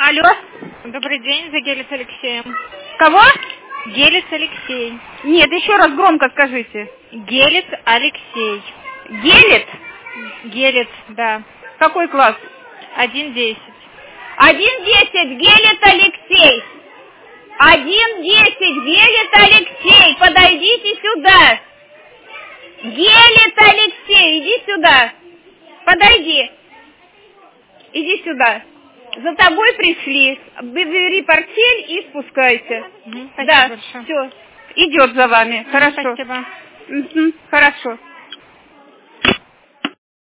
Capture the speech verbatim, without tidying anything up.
Алло. Добрый день, за Гелец Алексеем. Кого? Гелец Алексей. Нет, еще раз громко скажите. Гелец Алексей. Гелец? Гелец, да. Какой класс? Один десять. Один десять, Гелец Алексей. Один десять, Гелец Алексей, подойдите сюда. Гелец Алексей, иди сюда. Подойди. Иди сюда. За тобой пришли. Бери портфель и спускайся. Угу, спасибо да, большое. все. Идет за вами. Хорошо. Спасибо. Угу, хорошо.